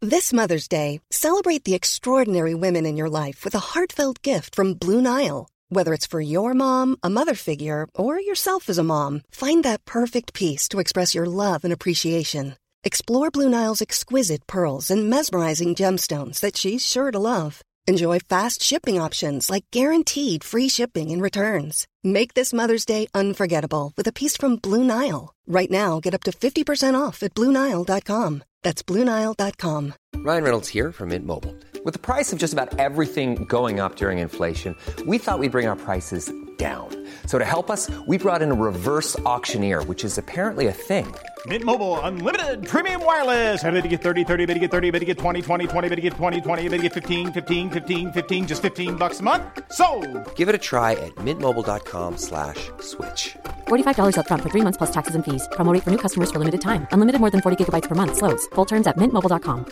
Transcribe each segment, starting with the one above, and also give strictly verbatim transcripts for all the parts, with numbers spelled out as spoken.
This Mother's Day, celebrate the extraordinary women in your life with a heartfelt gift from Blue Nile. Whether it's for your mom, a mother figure, or yourself as a mom, find that perfect piece to express your love and appreciation. Explore Blue Nile's exquisite pearls and mesmerizing gemstones that she's sure to love. Enjoy fast shipping options like guaranteed free shipping and returns. Make this Mother's Day unforgettable with a piece from Blue Nile. Right now, get up to fifty percent off at Blue Nile dot com. That's Blue Nile dot com. Ryan Reynolds here from Mint Mobile. With the price of just about everything going up during inflation, we thought we'd bring our prices down. So to help us, we brought in a reverse auctioneer, which is apparently a thing. Mint Mobile Unlimited Premium Wireless. How to get thirty, thirty, bit to get thirty, bit to get twenty, twenty, twenty, bit to get twenty, twenty, bit to get fifteen, fifteen, fifteen, fifteen, just fifteen bucks a month? Sold! Give it a try at mintmobile.com slash switch. forty-five dollars up front for three months plus taxes and fees. Promo rate for new customers for limited time. Unlimited more than forty gigabytes per month. Slows full terms at mint mobile dot com.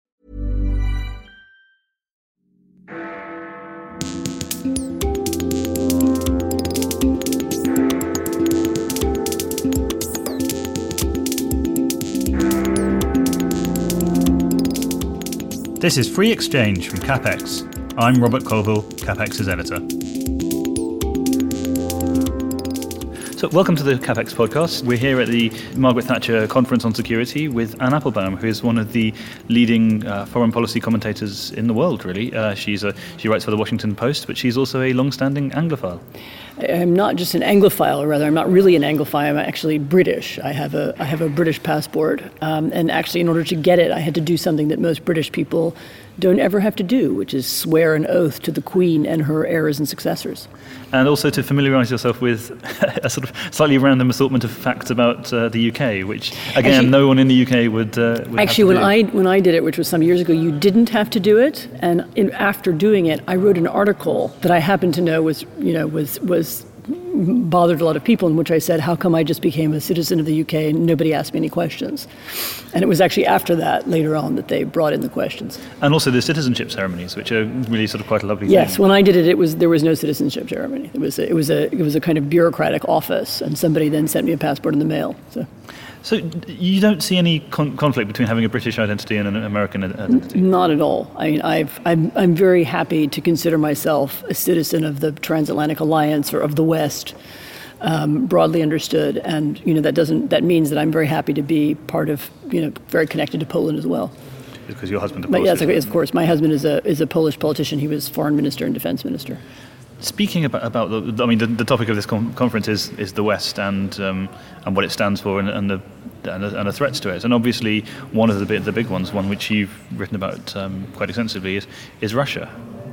This is Free Exchange from CapX. I'm Robert Colville, CapX's editor. So welcome to the CapX podcast. We're here at the Margaret Thatcher Conference on Security with Anne Applebaum, who is one of the leading uh, foreign policy commentators in the world, really. Uh, she's a, she writes for the Washington Post, but she's also a long-standing Anglophile. I'm not just an Anglophile, or rather, I'm not really an Anglophile. I'm actually British. I have a I have a British passport, um, and actually, in order to get it, I had to do something that most British people don't ever have to do, which is swear an oath to the Queen and her heirs and successors. And also to familiarise yourself with a sort of slightly random assortment of facts about uh, the U K, which again, actually, no one in the U K would. Uh, would actually, have to when do. I when I did it, which was some years ago, you didn't have to do it. And in, after doing it, I wrote an article that I happened to know was you know was was. bothered a lot of people, in which I said, how come I just became a citizen of the U K and nobody asked me any questions? And it was actually after that, later on, that they brought in the questions. And also the citizenship ceremonies, which are really sort of quite a lovely yes, thing. Yes, when I did it, it was there was no citizenship ceremony. It was a, it was a it was a kind of bureaucratic office, and somebody then sent me a passport in the mail. So. So you don't see any con- conflict between having a British identity and an American identity? Not at all. I mean, I've, I'm, I'm very happy to consider myself a citizen of the Transatlantic Alliance or of the West, um, broadly understood. And you know that doesn't that means that I'm very happy to be part of you know very connected to Poland as well. Because your husband is Polish. Yes, well. of course. My husband is a is a Polish politician. He was foreign minister and defense minister. Speaking about, about the, I mean, the, the topic of this com- conference is, is the West and um, and what it stands for and, and the and the, and the threats to it. And obviously, one of the big, the big ones, one which you've written about um, quite extensively, is is Russia.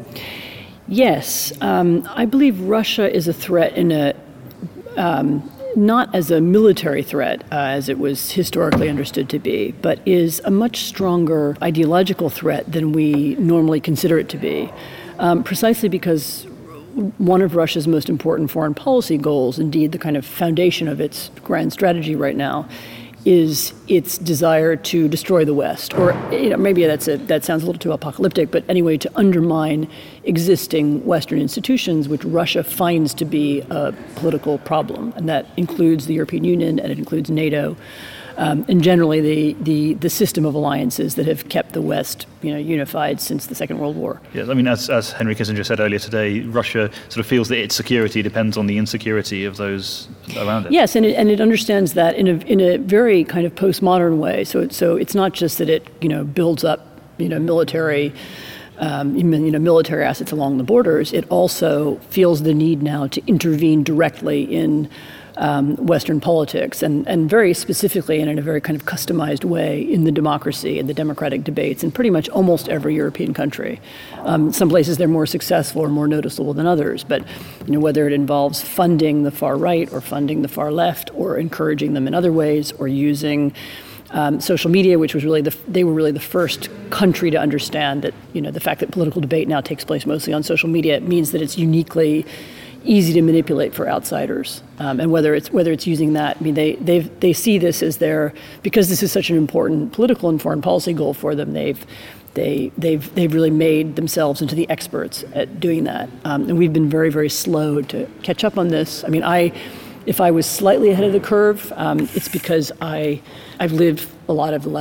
Yes, um, I believe Russia is a threat in a um, not as a military threat uh, as it was historically understood to be, but is a much stronger ideological threat than we normally consider it to be, um, precisely because one of Russia's most important foreign policy goals, indeed the kind of foundation of its grand strategy right now, is its desire to destroy the West. Or you know, maybe that's a, that sounds a little too apocalyptic, but anyway, to undermine existing Western institutions, which Russia finds to be a political problem. And that includes the European Union, and it includes NATO. Um, and generally the, the, the system of alliances that have kept the West, you know, unified since the Second World War. Yes, I mean, as, as Henry Kissinger said earlier today, Russia sort of feels that its security depends on the insecurity of those around it. Yes, and it, and it understands that in a in a very kind of postmodern way. So it, so it's not just that it you know builds up you know military. Um, you know, military assets along the borders. It also feels the need now to intervene directly in Um, Western politics, and, and very specifically and in a very kind of customized way in the democracy and the democratic debates in pretty much almost every European country. Um, some places they're more successful or more noticeable than others, but you know, whether it involves funding the far right or funding the far left or encouraging them in other ways or using Um, social media, which was really the, they were really the first country to understand that, you know, the fact that political debate now takes place mostly on social media means that it's uniquely easy to manipulate for outsiders. Um, and whether it's whether it's using that, I mean, they they they see this as their, because this is such an important political and foreign policy goal for them. They've they they've they've really made themselves into the experts at doing that. Um, and we've been very very slow to catch up on this. I mean, I. If I was slightly ahead of the curve, um, it's because I, I've lived a lot of the last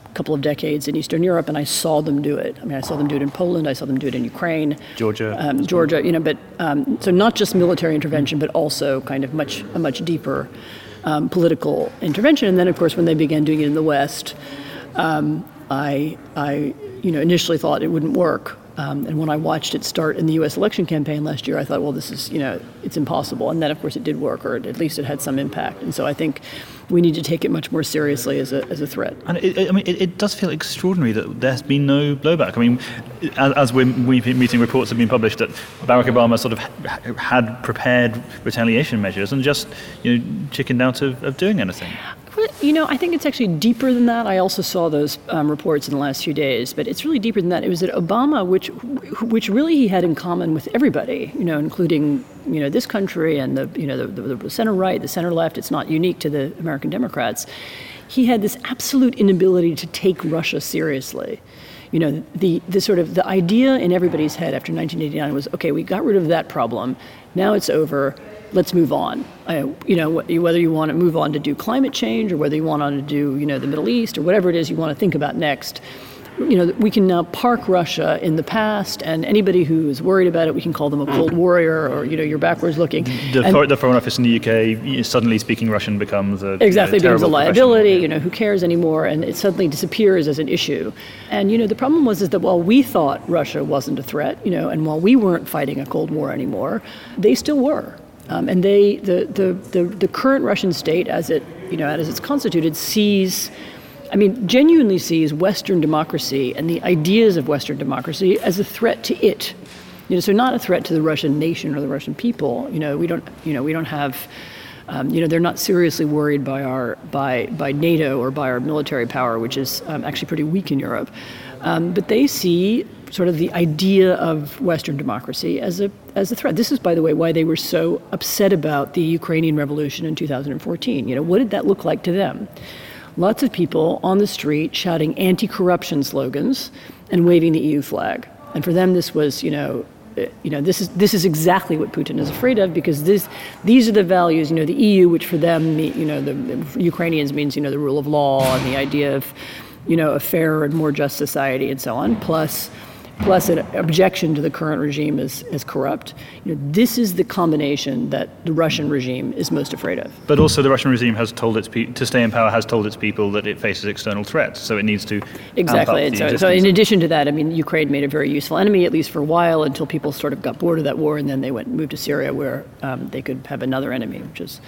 couple of decades in Eastern Europe, and I saw them do it. I mean, I saw them do it in Poland, I saw them do it in Ukraine. Georgia. Um, Georgia, you know, but um, so not just military intervention, but also kind of much a much deeper um, political intervention. And then, of course, when they began doing it in the West, um, I, I, you know, initially thought it wouldn't work. Um, and when I watched it start in the U S election campaign last year, I thought, well, this is, you know, it's impossible. And then, of course, it did work, or at least it had some impact. And so I think we need to take it much more seriously as a as a threat. And it, it, I mean, it, it does feel extraordinary that there's been no blowback. I mean, as, as we're meeting, reports have been published that Barack Obama sort of had prepared retaliation measures and just, you know, chickened out of, of doing anything. You know, I think it's actually deeper than that. I also saw those um, reports in the last few days, but it's really deeper than that. It was that Obama, which which really he had in common with everybody, you know, including, you know, this country and the, you know, the, the, the center right, the center left. It's not unique to the American Democrats. He had this absolute inability to take Russia seriously. You know, the, the sort of the idea in everybody's head after nineteen eighty-nine was, okay, we got rid of that problem. Now it's over. Let's move on. Uh, you know, whether you want to move on to do climate change or whether you want on to do, you know, the Middle East or whatever it is you want to think about next, you know, we can now park Russia in the past, and anybody who is worried about it, we can call them a cold warrior, or, you know, you're backwards looking. The, and, the Foreign Office in the U K, suddenly speaking Russian becomes a exactly you know, becomes a liability. You know, who cares anymore? And it suddenly disappears as an issue. And you know, the problem was is that while we thought Russia wasn't a threat, you know, and while we weren't fighting a Cold War anymore, they still were. Um, and they, the, the, the, the current Russian state, as it, you know, as it's constituted, sees, I mean, genuinely sees Western democracy and the ideas of Western democracy as a threat to it. You know, so not a threat to the Russian nation or the Russian people. You know, we don't, you know, we don't have, um, you know, they're not seriously worried by our, by, by NATO or by our military power, which is um, actually pretty weak in Europe. Um, but they see sort of the idea of Western democracy as a as a threat. This is, by the way, why they were so upset about the Ukrainian revolution in two thousand fourteen. You know, what did that look like to them? Lots of people on the street shouting anti-corruption slogans and waving the E U flag. And for them, this was, you know, you know, this is this is exactly what Putin is afraid of, because this these are the values, you know, the E U, which for them, you know, the, the Ukrainians means, you know, the rule of law and the idea of, you know, a fairer and more just society and so on, plus plus an objection to the current regime as, as corrupt. You know, this is the combination that the Russian regime is most afraid of. But also the Russian regime has told its pe- to stay in power has told its people that it faces external threats, so it needs to exactly. And so, so in addition to that, I mean, Ukraine made a very useful enemy, at least for a while, until people sort of got bored of that war, and then they went and moved to Syria, where um, they could have another enemy, which is.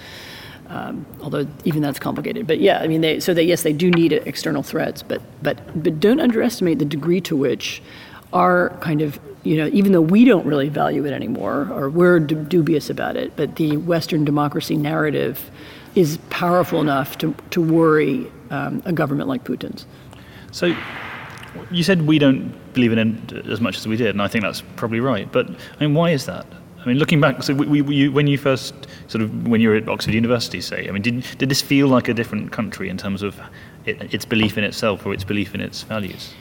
Um, although even that's complicated. But yeah, I mean, they, so they, yes, they do need external threats, but but but don't underestimate the degree to which our kind of, you know, even though we don't really value it anymore, or we're d- dubious about it, but the Western democracy narrative is powerful enough to, to worry um, a government like Putin's. So you said we don't believe in it as much as we did, and I think that's probably right. But I mean, why is that? I mean, looking back, so we, we, you, when you first sort of, when you were at Oxford University, say, I mean, did did this feel like a different country in terms of it, its belief in itself or its belief in its values?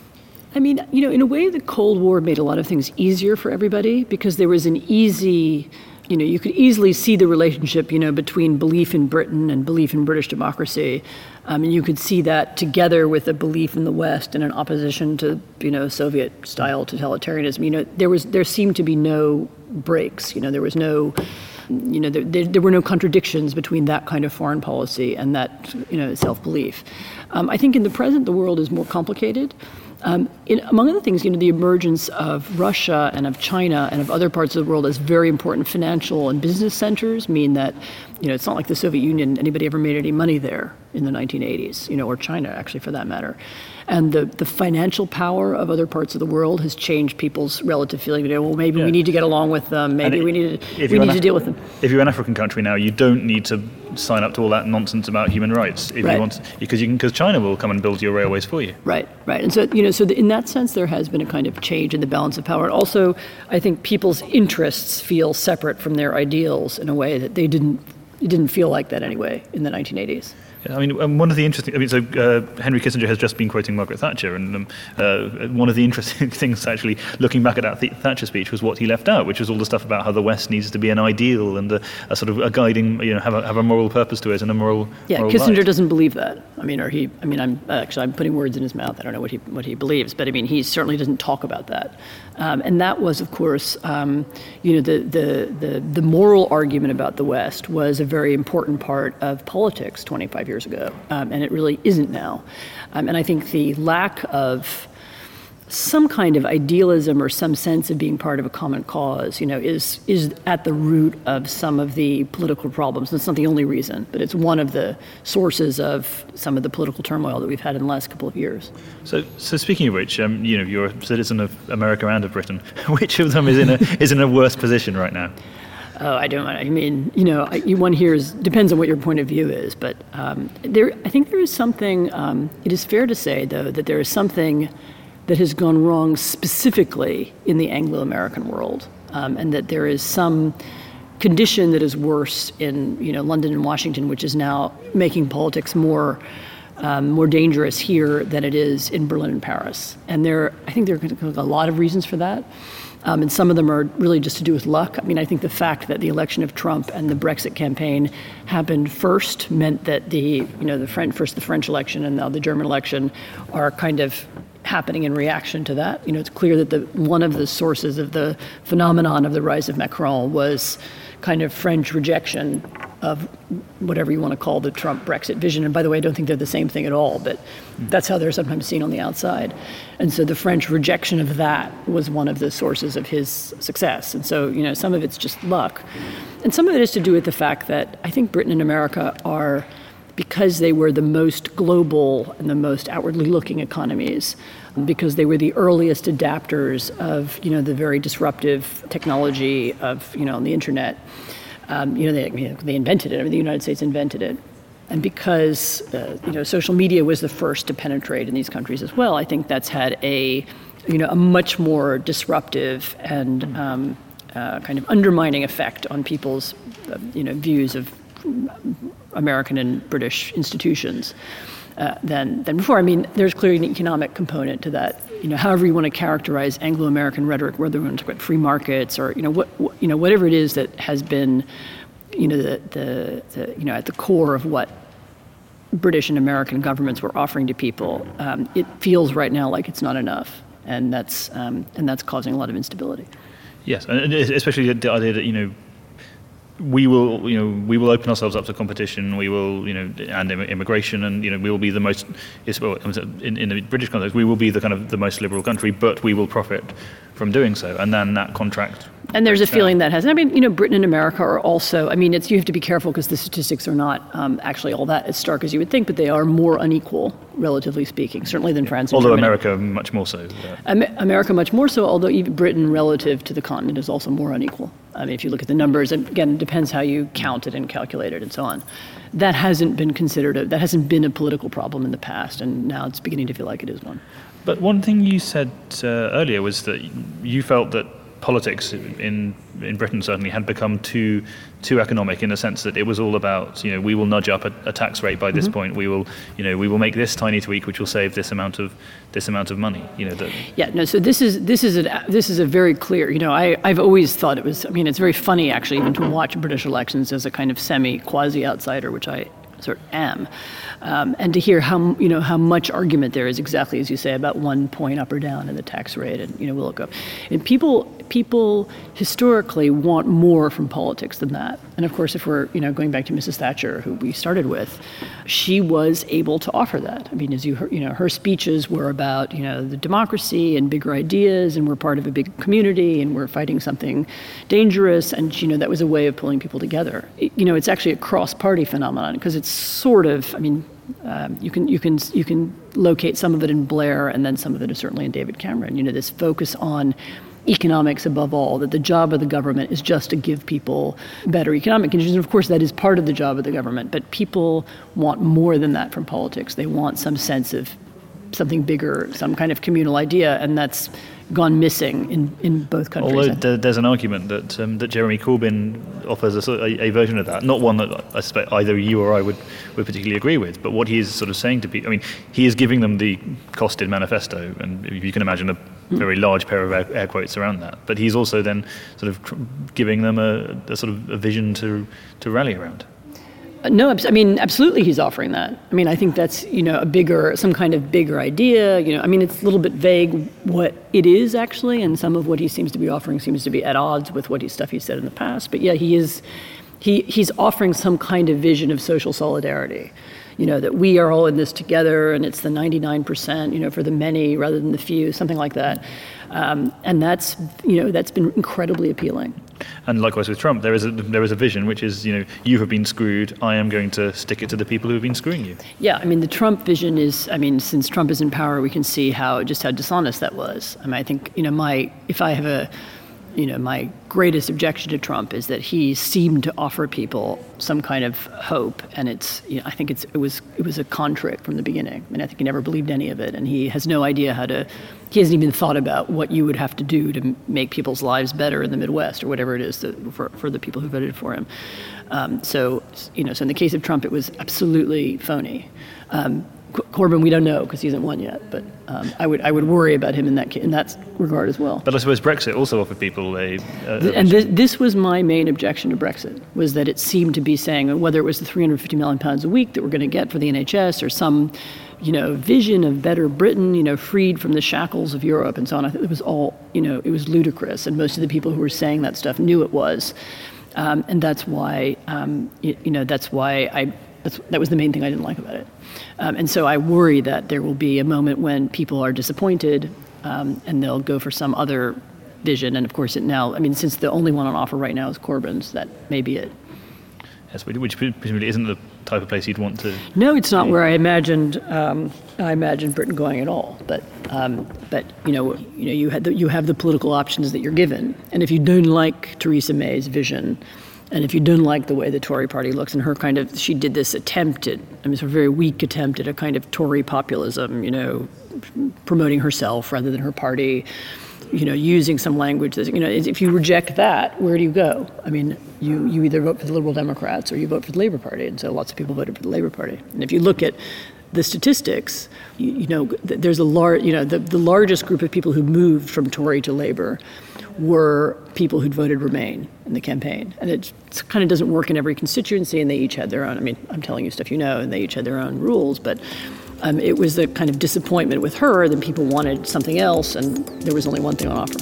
I mean, you know, in a way, the Cold War made a lot of things easier for everybody, because there was an easy, you know, you could easily see the relationship, you know, between belief in Britain and belief in British democracy. Um, and you could see that together with a belief in the West and an opposition to, you know, Soviet-style totalitarianism. You know, there was there seemed to be no breaks. You know, there was no, you know, there, there, there were no contradictions between that kind of foreign policy and that, you know, self-belief. Um, I think in the present, the world is more complicated. Um, in, among other things, you know, the emergence of Russia and of China and of other parts of the world as very important financial and business centers mean that, you know, it's not like the Soviet Union, anybody ever made any money there in the nineteen eighties, you know, or China, actually, for that matter. And the, the financial power of other parts of the world has changed people's relative feeling. You know, well, maybe yeah. we need to get along with them. Maybe it, we need to, we need Af- to deal with them. If you're an African country now, you don't need to sign up to all that nonsense about human rights if right. you want, because you can, because China will come and build your railways for you. Right, right. And so, you know, so the, in that sense, there has been a kind of change in the balance of power. And also, I think people's interests feel separate from their ideals in a way that they didn't, it didn't feel like that anyway in the nineteen eighties. I mean, um, one of the interesting, I mean, so uh, Henry Kissinger has just been quoting Margaret Thatcher, and um, uh, one of the interesting things, actually, looking back at that Th- Thatcher speech, was what he left out, which was all the stuff about how the West needs to be an ideal and a, a sort of a guiding, you know, have a, have a moral purpose to it and a moral. Yeah, moral Kissinger light. doesn't believe that. I mean, or he, I mean, I'm actually I'm putting words in his mouth. I don't know what he what he believes, but I mean, he certainly doesn't talk about that. Um, and that was, of course, um, you know, the, the the the moral argument about the West was a very important part of politics twenty-five years ago. Um, and it really isn't now. Um, and I think the lack of some kind of idealism or some sense of being part of a common cause, you know, is is at the root of some of the political problems. And it's not the only reason, but it's one of the sources of some of the political turmoil that we've had in the last couple of years. So, so speaking of which, um, you know, you're a citizen of America and of Britain. Which of them is in a is in a worse position right now? Oh, I don't. I mean, you know, I, one hears depends on what your point of view is, but um, there. I think there is something. Um, it is fair to say, though, that there is something that has gone wrong specifically in the Anglo-American world, um, and that there is some condition that is worse in, you know, London and Washington, which is now making politics more um, more dangerous here than it is in Berlin and Paris. And there, I think there are a lot of reasons for that. Um, and some of them are really just to do with luck. I mean, I think the fact that the election of Trump and the Brexit campaign happened first meant that the, you know, the French, first the French election and now the German election are kind of happening in reaction to that. You know, it's clear that the one of the sources of the phenomenon of the rise of Macron was kind of French rejection of whatever you want to call the Trump Brexit vision. And by the way, I don't think they're the same thing at all, but that's how they're sometimes seen on the outside. And so the French rejection of that was one of the sources of his success. And so, you know, some of it's just luck. And some of it is to do with the fact that I think Britain and America are, because they were the most global and the most outwardly looking economies, because they were the earliest adapters of, you know, the very disruptive technology of, you know, the internet. Um, you know, they, you know, they invented it. I mean, the United States invented it. And because, uh, you know, social media was the first to penetrate in these countries as well, I think that's had a, you know, a much more disruptive and um, uh, kind of undermining effect on people's, uh, you know, views of American and British institutions uh, than than before. I mean, there's clearly an economic component to that. You know, however you want to characterize Anglo-American rhetoric, whether we want to talk about free markets or, you know, what, what you know, whatever it is that has been, you know, the, the, the you know, at the core of what British and American governments were offering to people, um, it feels right now like it's not enough, and that's um, and that's causing a lot of instability. Yes, and especially the idea that, you know, we will, you know, we will open ourselves up to competition. We will, you know, and immigration, and, you know, we will be the most. Well, in, in the British context, we will be the kind of the most liberal country, but we will profit from doing so. And then that contract. And there's a feeling that has. I mean, you know, Britain and America are also. I mean, it's you have to be careful because the statistics are not um, actually all that as stark as you would think, but they are more unequal, relatively speaking, certainly than France and although Germany. America much more so. Yeah. Am- America much more so, although even Britain relative to the continent is also more unequal. I mean, if you look at the numbers, and again, it depends how you count it and calculate it and so on. That hasn't been considered, a, that hasn't been a political problem in the past, and now it's beginning to feel like it is one. But one thing you said uh, earlier was that you felt that politics in in Britain certainly had become too too economic, in the sense that it was all about, you know, we will nudge up a, a tax rate by this mm-hmm. point. We will, you know, we will make this tiny tweak, which will save this amount of this amount of money. You know. That yeah. No. So this is this is a this is a very clear. You know, I I've always thought it was. I mean, it's very funny actually, even to watch British elections as a kind of semi quasi outsider, which I sort of am, um, and to hear how, you know, how much argument there is, exactly as you say, about one point up or down in the tax rate, and, you know, will it go? And people people historically want more from politics than that. And of course, if we're, you know, going back to Missus Thatcher, who we started with, she was able to offer that. I mean, as you heard, you know, her speeches were about, you know, the democracy and bigger ideas, and we're part of a big community, and we're fighting something dangerous, and, you know, that was a way of pulling people together. It, you know, it's actually a cross-party phenomenon, because it's sort of, I mean, um, you can you can you can locate some of it in Blair, and then some of it is certainly in David Cameron. You know, this focus on economics above all, that the job of the government is just to give people better economic conditions. And of course, that is part of the job of the government, but people want more than that from politics. They want some sense of something bigger, some kind of communal idea, and that's gone missing in, in both countries. Although there, there's an argument that um, that Jeremy Corbyn offers a, a, a version of that, not one that I suspect either you or I would, would particularly agree with, but what he is sort of saying to people, I mean, he is giving them the costed manifesto, and you can imagine a very large pair of air, air quotes around that, but he's also then sort of tr- giving them a, a sort of a vision to to rally around. No, I mean, absolutely he's offering that. I mean, I think that's, you know, a bigger, some kind of bigger idea, you know, I mean, it's a little bit vague what it is actually, and some of what he seems to be offering seems to be at odds with what he, stuff he's said in the past. But yeah, he is, he he's offering some kind of vision of social solidarity, you know, that we are all in this together, and it's the ninety-nine percent, you know, for the many rather than the few, something like that. Um, and that's, you know, that's been incredibly appealing. And likewise with Trump, there is a there is a vision which is, you know, you have been screwed, I am going to stick it to the people who have been screwing you. Yeah, I mean, the Trump vision is, I mean, since Trump is in power, we can see how, just how dishonest that was. I mean, I think, you know, my, if I have a, you know, my greatest objection to Trump is that he seemed to offer people some kind of hope, and it's, you know, I think it's, it was, it was a con trick from the beginning. I mean, I think he never believed any of it, and he has no idea how to, he hasn't even thought about what you would have to do to make people's lives better in the Midwest or whatever it is to, for, for the people who voted for him. Um, so, you know, so in the case of Trump, it was absolutely phony. Um, Corbyn, we don't know because he hasn't won yet, but um, I would I would worry about him in that in that regard as well. But I suppose Brexit also offered people a... a and this, this was my main objection to Brexit, was that it seemed to be saying, whether it was the three hundred fifty million pounds a week that we're going to get for the N H S or some, you know, vision of better Britain, you know, freed from the shackles of Europe and so on. I think it was all, you know, it was ludicrous, and most of the people who were saying that stuff knew it was, um, and that's why, um, you, you know, that's why I. That's, that was the main thing I didn't like about it. Um, and so I worry that there will be a moment when people are disappointed um, and they'll go for some other vision. And of course it now, I mean, since the only one on offer right now is Corbyn's, that may be it. Yes, which presumably isn't the type of place you'd want to... No, it's not where I imagined um, I imagined Britain going at all. But um, but you know you know you had the, you have the political options that you're given, and if you don't like Theresa May's vision, and if you don't like the way the Tory party looks and her kind of, she did this attempt at, I mean, it's a very weak attempt at a kind of Tory populism, you know, promoting herself rather than her party, you know, using some language that, you know, if you reject that, where do you go? I mean, you, you either vote for the Liberal Democrats or you vote for the Labour Party. And so lots of people voted for the Labour Party. And if you look at the statistics, you, you know, there's a large, you know, the, the largest group of people who moved from Tory to Labour were people who'd voted Remain in the campaign. And it kind of doesn't work in every constituency, and they each had their own, I mean, I'm telling you stuff you know, and they each had their own rules, but um, it was a kind of disappointment with her that people wanted something else, and there was only one thing on offer.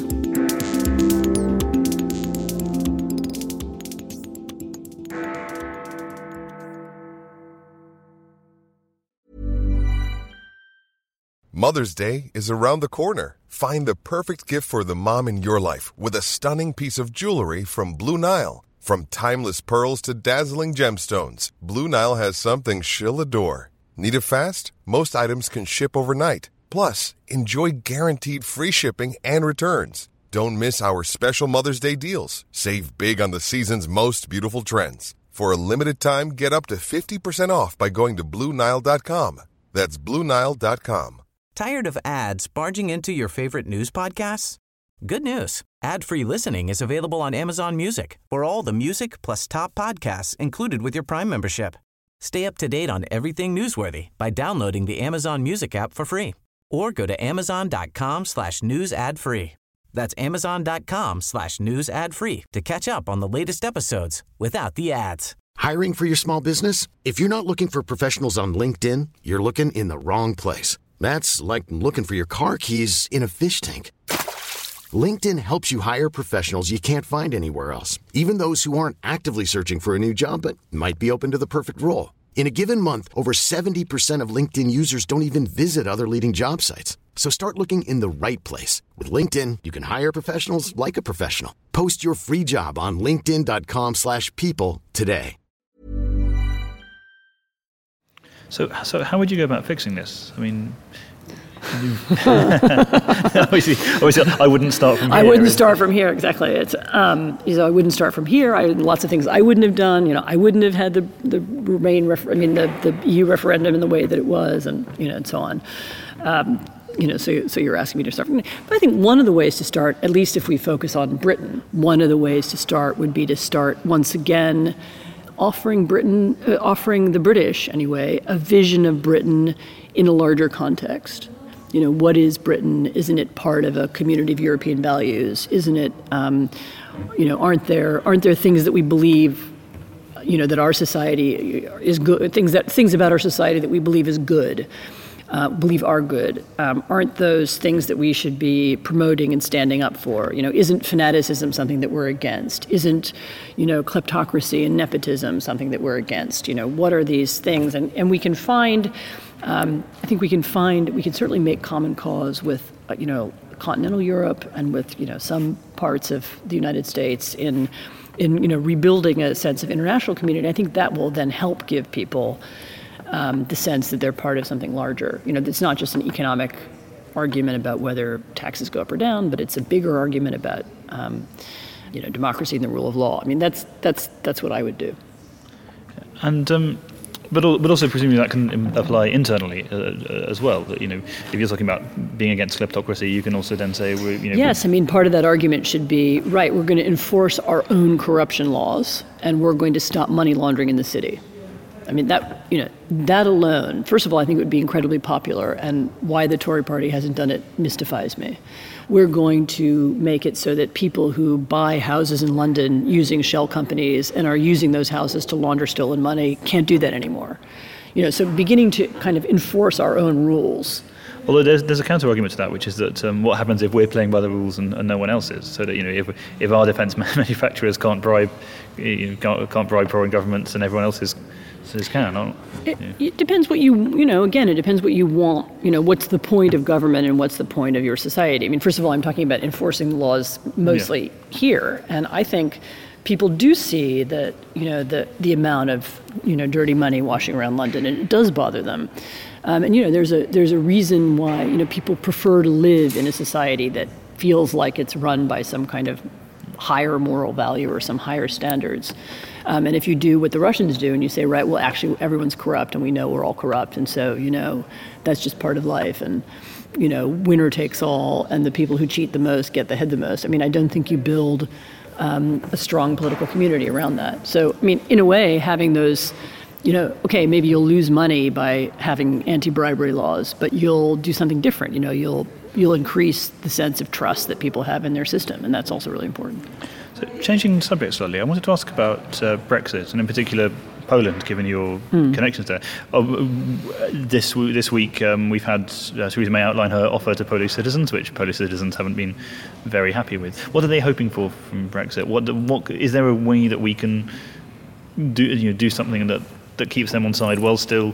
Mother's Day is around the corner. Find the perfect gift for the mom in your life with a stunning piece of jewelry from Blue Nile. From timeless pearls to dazzling gemstones, Blue Nile has something she'll adore. Need it fast? Most items can ship overnight. Plus, enjoy guaranteed free shipping and returns. Don't miss our special Mother's Day deals. Save big on the season's most beautiful trends. For a limited time, get up to fifty percent off by going to Blue Nile dot com. That's Blue Nile dot com. Tired of ads barging into your favorite news podcasts? Good news. Ad-free listening is available on Amazon Music for all the music plus top podcasts included with your Prime membership. Stay up to date on everything newsworthy by downloading the Amazon Music app for free or go to amazon.com slash news ad free. That's amazon.com slash news ad free to catch up on the latest episodes without the ads. Hiring for your small business? If you're not looking for professionals on LinkedIn, you're looking in the wrong place. That's like looking for your car keys in a fish tank. LinkedIn helps you hire professionals you can't find anywhere else, even those who aren't actively searching for a new job but might be open to the perfect role. In a given month, over seventy percent of LinkedIn users don't even visit other leading job sites. So start looking in the right place. With LinkedIn, you can hire professionals like a professional. Post your free job on linkedin.com slash people today. So, so how would you go about fixing this? I mean, obviously, obviously, I wouldn't start from here. I wouldn't start from here, exactly. It's, um, you know, I wouldn't start from here. I lots of things I wouldn't have done. You know, I wouldn't have had the the Remain, refer- I mean, the, the E U referendum in the way that it was, and you know, and so on. Um, you know, so so you're asking me to start from there. But I think one of the ways to start, at least if we focus on Britain, one of the ways to start would be to start once again offering Britain, uh, offering the British anyway, a vision of Britain in a larger context. You know, what is Britain? Isn't it part of a community of European values? Isn't it, um, you know, aren't there aren't there things that we believe, you know, that our society is good, things that things about our society that we believe is good, uh, believe are good? Um, aren't those things that we should be promoting and standing up for? You know, isn't fanaticism something that we're against? Isn't, you know, kleptocracy and nepotism something that we're against? You know, what are these things? And and we can find. Um, I think we can find, we can certainly make common cause with, uh, you know, continental Europe and with, you know, some parts of the United States in, in, you know, rebuilding a sense of international community. I think that will then help give people um, the sense that they're part of something larger. You know, it's not just an economic argument about whether taxes go up or down, but it's a bigger argument about, um, you know, democracy and the rule of law. I mean, that's that's that's what I would do. And. Um But but also presumably that can apply internally uh, as well. That, you know, if you're talking about being against kleptocracy, you can also then say, we, you know. Yes, I mean, part of that argument should be, right, we're going to enforce our own corruption laws, and we're going to stop money laundering in the city. I mean, that, you know, that alone, first of all, I think it would be incredibly popular, and why the Tory party hasn't done it mystifies me. We're going to make it so that people who buy houses in London using shell companies and are using those houses to launder stolen money can't do that anymore. You know, so beginning to kind of enforce our own rules. Although there's there's a counter argument to that, which is that um, what happens if we're playing by the rules and, and no one else is? So that, you know, if if our defence manufacturers can't bribe, you know, can't, can't bribe foreign governments and everyone else is. Can, yeah. it, it depends what you, you know, again, it depends what you want, you know, what's the point of government and what's the point of your society. I mean, first of all, I'm talking about enforcing the laws mostly yeah. here. And I think people do see that, you know, the, the amount of, you know, dirty money washing around London, and it does bother them. Um, and, you know, there's a there's a reason why, you know, people prefer to live in a society that feels like it's run by some kind of higher moral value or some higher standards. Um, and if you do what the Russians do and you say, right, well, actually, everyone's corrupt and we know we're all corrupt. And so, you know, that's just part of life. And, you know, winner takes all, and the people who cheat the most get the head the most. I mean, I don't think you build um, a strong political community around that. So, I mean, in a way, having those, you know, okay, maybe you'll lose money by having anti-bribery laws, but you'll do something different. You know, you'll you'll increase the sense of trust that people have in their system, and that's also really important. So, changing subject slightly, I wanted to ask about uh, Brexit, and in particular Poland, given your mm. connections there. Oh, this this week um, we've had uh, Theresa May outline her offer to Polish citizens, which Polish citizens haven't been very happy with. What are they hoping for from Brexit? What what is there a way that we can do you know, do something that that keeps them on side while still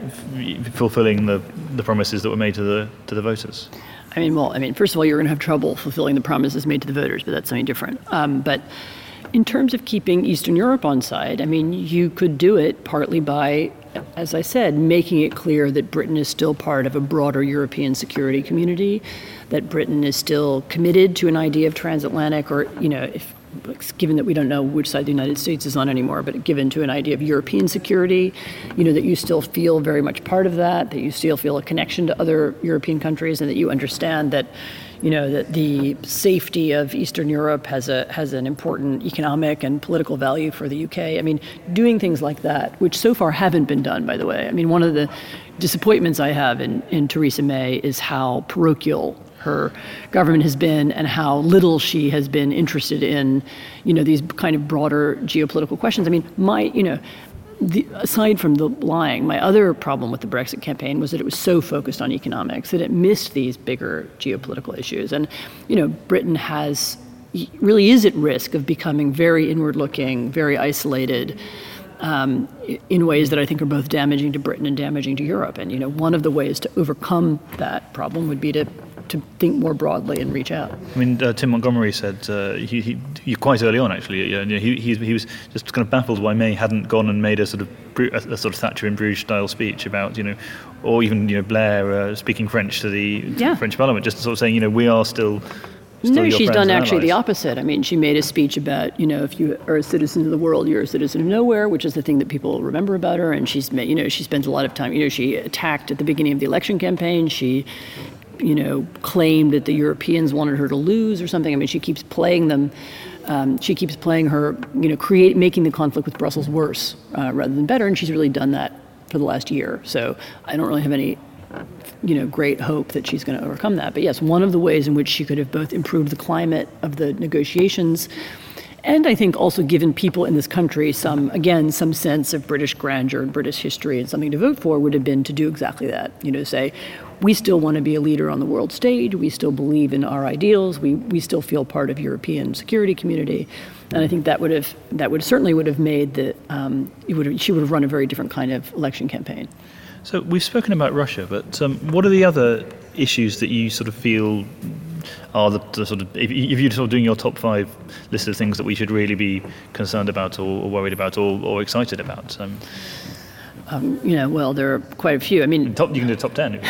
f- fulfilling the the promises that were made to the to the voters? I mean, well, I mean, first of all, you're going to have trouble fulfilling the promises made to the voters, but that's something different. Um, but in terms of keeping Eastern Europe on side, I mean, you could do it partly by, as I said, making it clear that Britain is still part of a broader European security community, that Britain is still committed to an idea of transatlantic, or, you know, if given that we don't know which side the United States is on anymore, but given to an idea of European security, you know, that you still feel very much part of that, that you still feel a connection to other European countries, and that you understand that, you know, that the safety of Eastern Europe has a has an important economic and political value for the U K. I mean, doing things like that, which so far haven't been done, by the way. I mean, one of the disappointments I have in, in Theresa May is how parochial her government has been, and how little she has been interested in, you know, these kind of broader geopolitical questions. I mean, my, you know, the, aside from the lying, my other problem with the Brexit campaign was that it was so focused on economics that it missed these bigger geopolitical issues. And, you know, Britain has, really is at risk of becoming very inward-looking, very isolated, Um, in ways that I think are both damaging to Britain and damaging to Europe. And, you know, one of the ways to overcome that problem would be to to think more broadly and reach out. I mean, uh, Tim Montgomery said uh, he, he, he quite early on actually. You know, he, he he was just kind of baffled why May hadn't gone and made a sort of a, a sort of Thatcher in Bruges style speech about, you know, or even, you know, Blair uh, speaking French to the yeah. French Parliament, just sort of saying, you know, we are still. Still no, she's done actually allies. the opposite. I mean, she made a speech about, you know, if you are a citizen of the world, you're a citizen of nowhere, which is the thing that people remember about her. And she's, you know, she spends a lot of time, you know, she attacked at the beginning of the election campaign. She, you know, claimed that the Europeans wanted her to lose or something. I mean, she keeps playing them. Um, she keeps playing her, you know, create making the conflict with Brussels worse uh, rather than better. And she's really done that for the last year. So I don't really have any, you know, great hope that she's going to overcome that. But yes, one of the ways in which she could have both improved the climate of the negotiations and I think also given people in this country some, again, some sense of British grandeur and British history and something to vote for would have been to do exactly that. You know, say, we still want to be a leader on the world stage. We still believe in our ideals. We we still feel part of European security community. And I think that would have, that would certainly would have made the, um, it would have, she would have run a very different kind of election campaign. So we've spoken about Russia, but um, what are the other issues that you sort of feel are the, the sort of, if, if you're sort of doing your top five list of things that we should really be concerned about or, or worried about or, or excited about? Um, um, you know, well, there are quite a few. I mean, top, you can do top ten.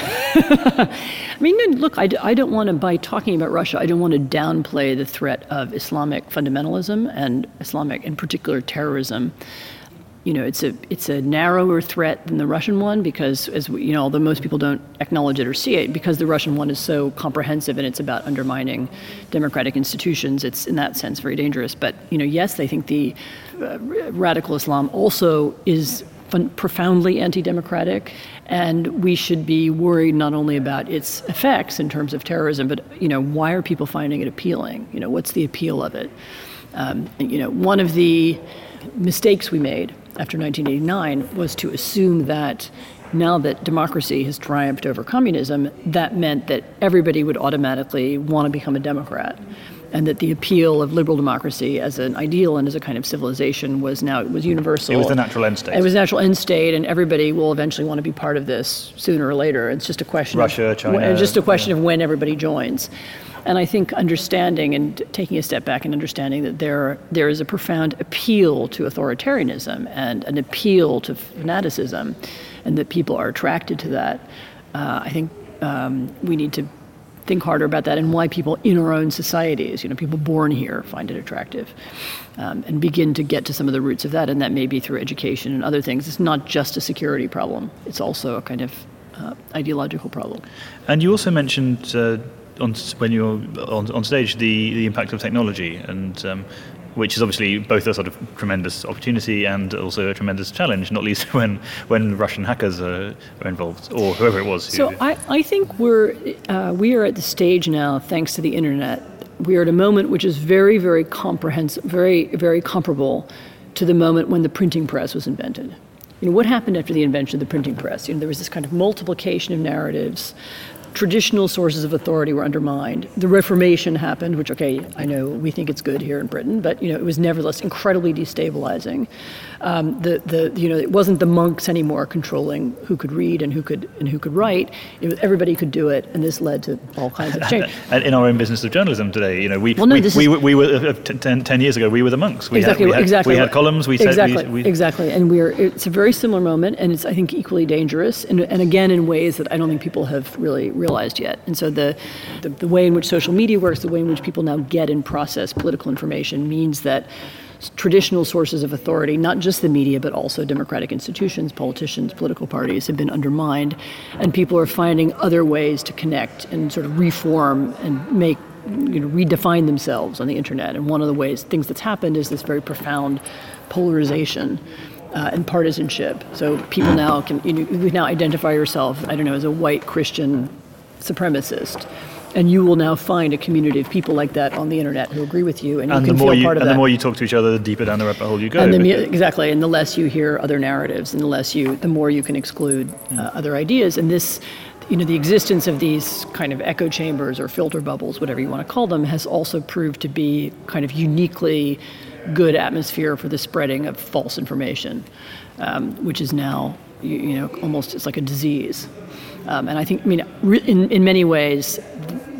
I mean, look, I, I don't want to, by talking about Russia, I don't want to downplay the threat of Islamic fundamentalism and Islamic, in particular, terrorism. You know, it's a it's a narrower threat than the Russian one because, as we, you know, although most people don't acknowledge it or see it, because the Russian one is so comprehensive and it's about undermining democratic institutions, it's in that sense very dangerous. But, you know, yes, I think the uh, radical Islam also is fun- profoundly anti-democratic, and we should be worried not only about its effects in terms of terrorism, but, you know, why are people finding it appealing? You know, what's the appeal of it? Um, and, you know, one of the mistakes we made after nineteen eighty-nine was to assume that now that democracy has triumphed over communism, that meant that everybody would automatically want to become a Democrat, and that the appeal of liberal democracy as an ideal and as a kind of civilization was now was universal. It was the natural end state. It was the natural end state, and everybody will eventually want to be part of this sooner or later. It's just a question Russia, of China, it's just a question yeah. of when everybody joins. And I think understanding and taking a step back and understanding that there there is a profound appeal to authoritarianism and an appeal to fanaticism, and that people are attracted to that. Uh, I think um, we need to think harder about that and why people in our own societies, you know, people born here find it attractive, um, and begin to get to some of the roots of that. And that may be through education and other things. It's not just a security problem. It's also a kind of uh, ideological problem. And you also mentioned uh, on when you're on, on stage the, the impact of technology, and um, which is obviously both a sort of tremendous opportunity and also a tremendous challenge, not least when when Russian hackers are, are involved, or whoever it was. So I, I think we're uh, we are at the stage now, thanks to the internet, we are at a moment which is very, very comprehensive, very, very comparable to the moment when the printing press was invented. You know, what happened after the invention of the printing press? You know, there was this kind of multiplication of narratives. Traditional sources of authority were undermined. The Reformation happened, which, okay, I know we think it's good here in Britain, but, you know, it was nevertheless incredibly destabilizing. Um, the, the, you know, it wasn't the monks anymore controlling who could read and who could and who could write. It was, everybody could do it, and this led to all kinds of change. And in our own business of journalism today, you know, we well, no, we, this we, is, we, we were uh, ten, ten years ago. We were the monks. We exactly, had, we had, exactly. We had columns. We exactly, said we, we, exactly, and we're. It's a very similar moment, and it's I think equally dangerous, and and again in ways that I don't think people have really realized yet. And so the, the the way in which social media works, the way in which people now get and process political information, means that traditional sources of authority, not just the media, but also democratic institutions, politicians, political parties, have been undermined, and people are finding other ways to connect and sort of reform and make, you know, redefine themselves on the internet. And one of the ways, things that's happened is this very profound polarization uh, and partisanship. So people now can, you know, you now identify yourself, I don't know, as a white Christian supremacist. And you will now find a community of people like that on the internet who agree with you, and, and you can the more feel you, part of and that. And the more you talk to each other, the deeper down the rabbit hole you go. And the, exactly, and the less you hear other narratives, and the less you, the more you can exclude uh, mm. other ideas. And this, you know, the existence of these kind of echo chambers or filter bubbles, whatever you want to call them, has also proved to be kind of uniquely good atmosphere for the spreading of false information, um, which is now, you, you know, almost it's like a disease. Um, and I think, I mean, in in many ways,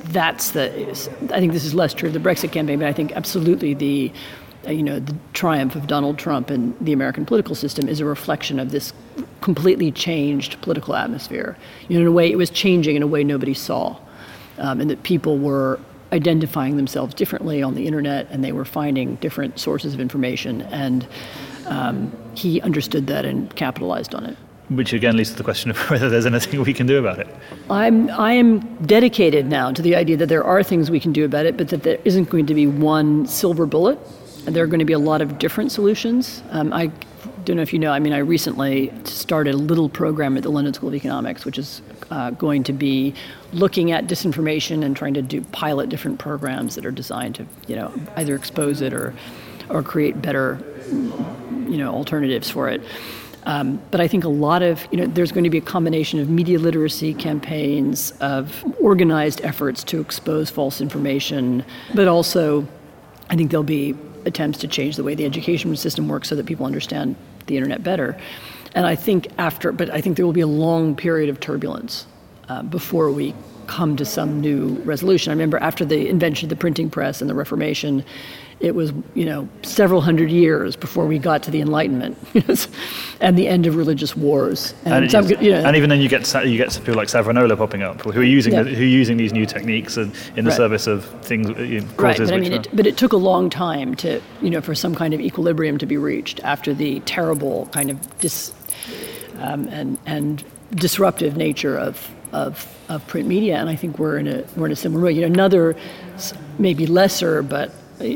that's the, I think this is less true of the Brexit campaign, but I think absolutely the, uh, you know, the triumph of Donald Trump and the American political system is a reflection of this completely changed political atmosphere. You know, in a way, it was changing in a way nobody saw, um, and that people were identifying themselves differently on the internet, and they were finding different sources of information, and um, he understood that and capitalized on it. Which again leads to the question of whether there's anything we can do about it. I'm I am dedicated now to the idea that there are things we can do about it, but that there isn't going to be one silver bullet, and there are going to be a lot of different solutions. Um, I don't know if you know, I mean, I recently started a little program at the London School of Economics, which is uh, going to be looking at disinformation and trying to do pilot different programs that are designed to, you know, either expose it or or create better, you know, alternatives for it. Um, but I think a lot of, you know, there's going to be a combination of media literacy campaigns, of organized efforts to expose false information, but also I think there'll be attempts to change the way the education system works so that people understand the internet better. And I think after, but I think there will be a long period of turbulence uh, before we come to some new resolution. I remember after the invention of the printing press and the Reformation, it was, you know, several hundred years before we got to the Enlightenment, and the end of religious wars. And, and, some, you know, and even then, you get you get people like Savonarola popping up, who are using yeah. the, who are using these new techniques in the right. service of things. You know, right, but I mean, it, it, but it took a long time to, you know, for some kind of equilibrium to be reached after the terrible kind of dis um, and and disruptive nature of. Of, of print media, and I think we're in a we're in a similar way. You know, another maybe lesser but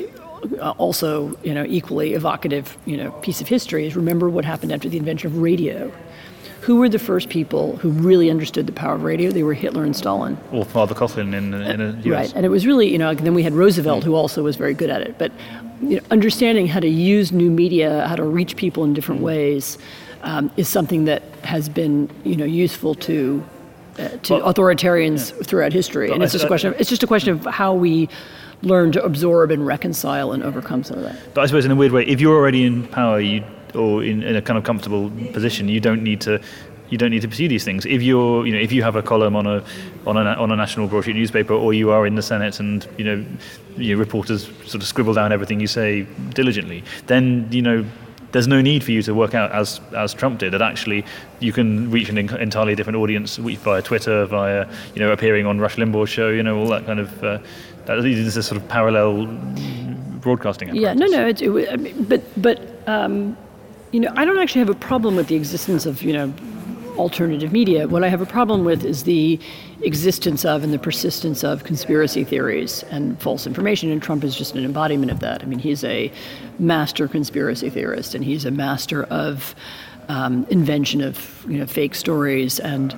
also, you know, equally evocative, you know, piece of history is remember what happened after the invention of radio. Who were the first people who really understood the power of radio? They were Hitler and Stalin. Or Father Coughlin in, in the U S. Right, and it was really, you know, then we had Roosevelt, who also was very good at it. But you know, understanding how to use new media, how to reach people in different ways, um, is something that has been, you know, useful to Uh, to well, authoritarians yeah. throughout history, but and it's just I, a question. Of, it's just a question of how we learn to absorb and reconcile and overcome some of that. But I suppose, in a weird way, if you're already in power, you or in, in a kind of comfortable position, you don't need to. You don't need to pursue these things. If you're, you know, if you have a column on a on a on a national broadsheet newspaper, or you are in the Senate, and you know, your reporters sort of scribble down everything you say diligently, then you know. There's no need for you to work out, as as Trump did, that actually you can reach an in- entirely different audience via Twitter, via, you know, appearing on Rush Limbaugh's show, you know, all that kind of, uh, that is a sort of parallel broadcasting apparatus. Yeah, no, no, it, it, I mean, but, but um, you know, I don't actually have a problem with the existence of, you know, alternative media. What I have a problem with is the existence of and the persistence of conspiracy theories and false information, and Trump is just an embodiment of that. I mean, he's a master conspiracy theorist, and he's a master of um, invention of, you know, fake stories, and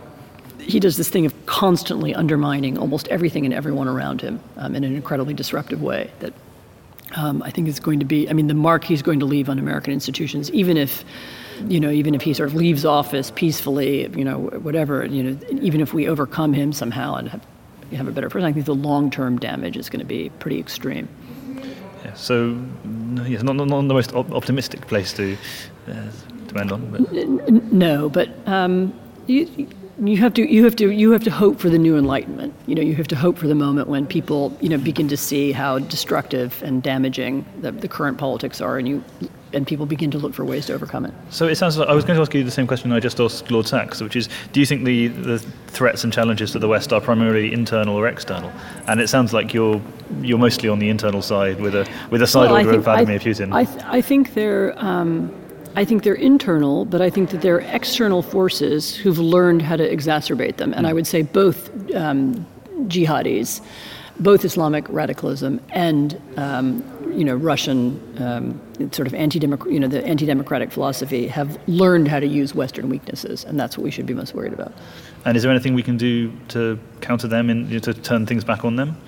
he does this thing of constantly undermining almost everything and everyone around him um, in an incredibly disruptive way that um, I think is going to be, I mean, the mark he's going to leave on American institutions, even if you know, even if he sort of leaves office peacefully, you know, whatever, you know, even if we overcome him somehow and have, have a better person, I think the long-term damage is going to be pretty extreme. Yeah, so, yes, not, not, not the most op- optimistic place to, uh, to end on. But. N- no, but um, you, you have to you have to you have to hope for the new enlightenment. You know, you have to hope for the moment when people, you know, begin to see how destructive and damaging the, the current politics are, and you. and people begin to look for ways to overcome it. So it sounds like I was going to ask you the same question I just asked Lord Sachs, which is, do you think the, the threats and challenges to the West are primarily internal or external? And it sounds like you're you're mostly on the internal side with a with a side well, order think, of Vladimir I th- Putin. I, th- I think they're um, I think they're internal, but I think that they're external forces who've learned how to exacerbate them. And mm. I would say both um, jihadis, both Islamic radicalism and um, you know, Russian um, sort of anti-democratic, you know, the anti-democratic philosophy have learned how to use Western weaknesses, and that's what we should be most worried about. And is there anything we can do to counter them and, you know, to turn things back on them?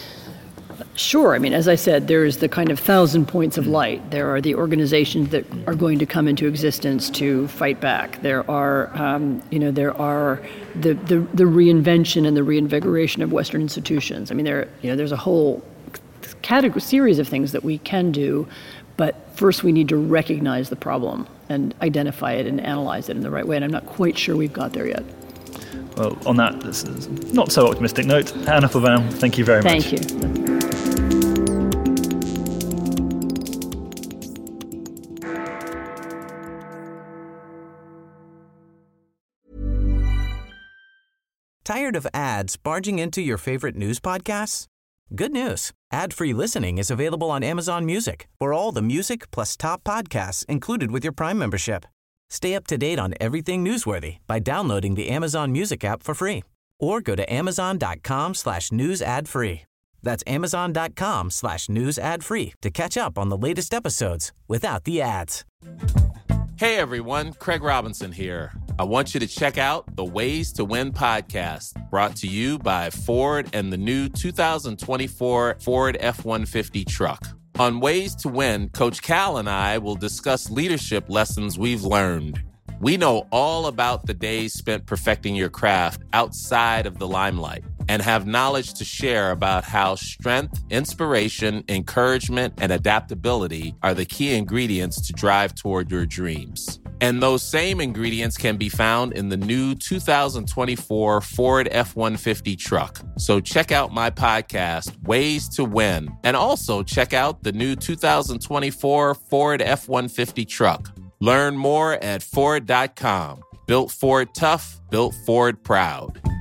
Sure. I mean, as I said, there is the kind of thousand points of light. There are the organizations that are going to come into existence to fight back. There are, um, you know, there are the, the the reinvention and the reinvigoration of Western institutions. I mean, there, you know, there's a whole category, series of things that we can do, but first we need to recognize the problem and identify it and analyze it in the right way. And I'm not quite sure we've got there yet. Well, on that not so optimistic note, Anne Applebaum, thank you very much. Thank you. Tired of ads barging into your favorite news podcasts? Good news. Ad-free listening is available on Amazon Music for all the music plus top podcasts included with your Prime membership. Stay up to date on everything newsworthy by downloading the Amazon Music app for free or go to amazon.com slash news ad free. That's amazon.com slash news ad free to catch up on the latest episodes without the ads. Hey everyone, Craig Robinson here. I want you to check out the Ways to Win podcast, brought to you by Ford and the new two thousand twenty-four Ford F one fifty truck. On Ways to Win, Coach Cal and I will discuss leadership lessons we've learned. We know all about the days spent perfecting your craft outside of the limelight and have knowledge to share about how strength, inspiration, encouragement, and adaptability are the key ingredients to drive toward your dreams. And those same ingredients can be found in the new two thousand twenty-four Ford F one fifty truck. So check out my podcast, Ways to Win, and also check out the new two thousand twenty-four Ford F one fifty truck. Learn more at Ford dot com. Built Ford tough, built Ford proud.